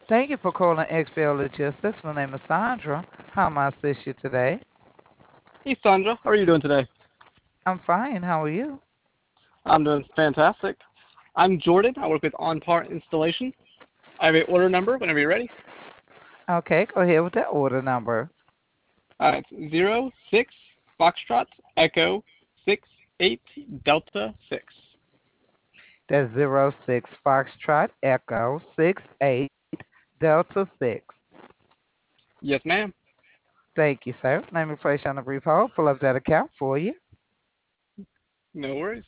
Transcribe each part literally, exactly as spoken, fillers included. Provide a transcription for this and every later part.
Thank you for calling X P L Logistics. My name is Sandra. How may I assist you today? Hey Sandra, how are you doing today? I'm fine. How are you? I'm doing fantastic. I'm Jordan. I work with On Par Installation. I have a order number whenever you're ready. Okay, go ahead with that order number. Uh, it's zero six Foxtrot Echo six eight Delta six. That's zero six Foxtrot Echo six eight Delta six. Yes, ma'am. Thank you, sir. Let me place you on a brief hold. Pull up that account for you. No worries.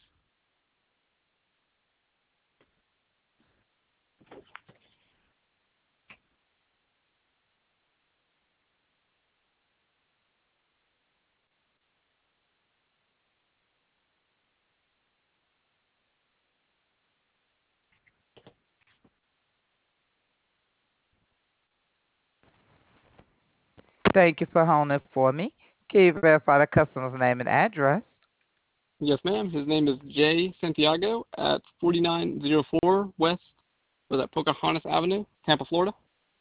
Thank you for holding it for me. Can you verify the customer's name and address? Yes, ma'am. His name is Jay Santiago at forty-nine oh four West, was that Pocahontas Avenue, Tampa, Florida.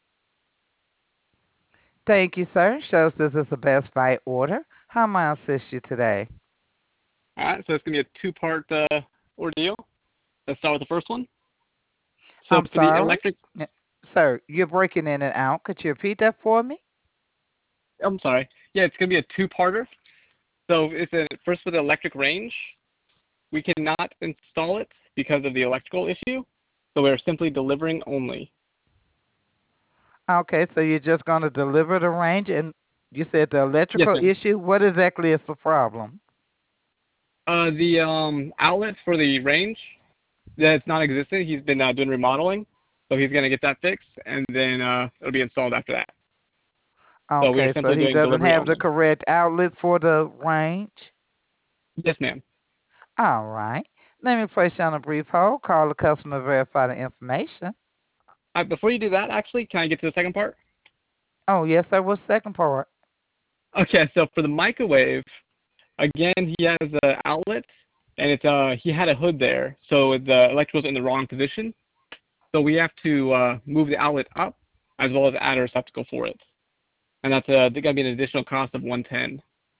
Thank you, sir. Shows this is a Best Buy order. How may I assist you today? All right, so it's gonna be a two-part uh, ordeal. Let's start with the first one. So I'm for the sorry. electric, N- Sir, you're breaking in and out. Could you repeat that for me? I'm sorry. Yeah, it's gonna be a two-parter. So it's a, first for the electric range, we cannot install it because of the electrical issue. So we're simply delivering only. Okay, so you're just going to deliver the range, and you said the Yes, electrical ma'am. issue. What exactly is the problem? Uh, the um, outlet for the range that's non-existent. He's been uh, doing remodeling, so he's gonna get that fixed, and then uh, it'll be installed after that. So we are Okay, so simply he doing doesn't delivery have the only. correct outlet for the range. Yes, ma'am. All right. Let me place you on a brief hold. Call the customer, verify the information. Uh, before you do that, actually, can I get to the second part? Oh, yes, sir. What's the second part? Okay, so for the microwave, again, he has an outlet, and it's uh he had a hood there, so the electrical's in the wrong position. So we have to uh, move the outlet up as well as add a receptacle for it, and that's uh, going to be an additional cost of one ten.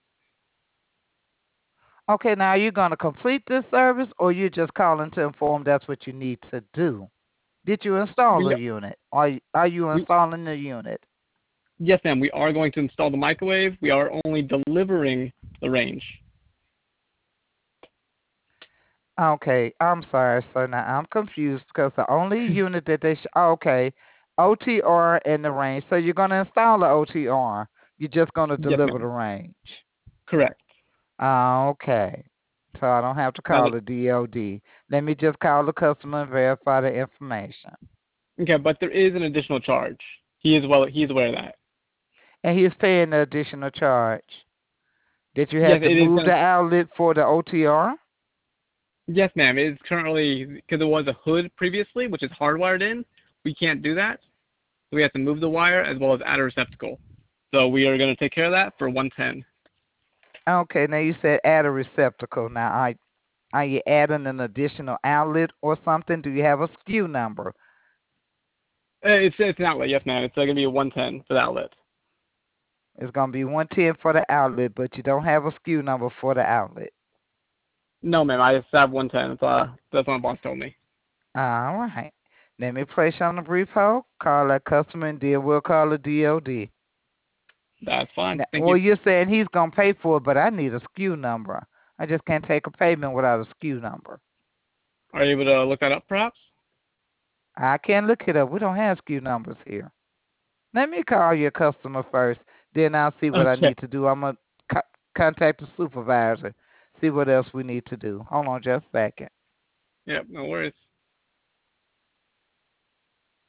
Okay, now are you going to complete this service, or you just calling to inform that's what you need to do? Did you install We the unit? Are, y- are you we installing the unit? yes, ma'am. We are going to install the microwave. We are only delivering the range. Okay, I'm sorry, sir. Now I'm confused because the only unit that they sh- okay, O T R and the range. So you're gonna install the O T R. You're just gonna Yes, deliver the ma'am. range. Correct. Ah, okay. So I don't have to Now, call the D O D. Let me just call the customer and verify the information. okay, but there is an additional charge. He is well. He's aware of that. And he's paying the additional charge. Did you Yes, have to it is move gonna. the outlet for the O T R? Yes, ma'am. It is currently because there was a hood previously, which is hardwired in. We can't do that. So we have to move the wire as well as add a receptacle. So we are going to take care of that for one ten. Okay, now you said add a receptacle. Now, are, are you adding an additional outlet or something? Do you have a S K U number? Uh, It's it's an outlet, yes, ma'am. It's uh, going to be a one ten for the outlet. It's going to be one ten for the outlet, but you don't have a S K U number for the outlet. No, ma'am. I just have one ten. That's, uh, that's what my boss told me. All right. Let me place you on a brief hold. Call that customer and then we'll call the D O D. That's fine. Now, Thank well, you. you're saying he's going to pay for it, but I need a S K U number. I just can't take a payment without a S K U number. Are you able to look that up, perhaps? I can't look it up. We don't have S K U numbers here. Let me call your customer first, then I'll see what I Okay. need to do. I'm going to co- contact the supervisor, see what else we need to do. Hold on just a second. Yep. No worries.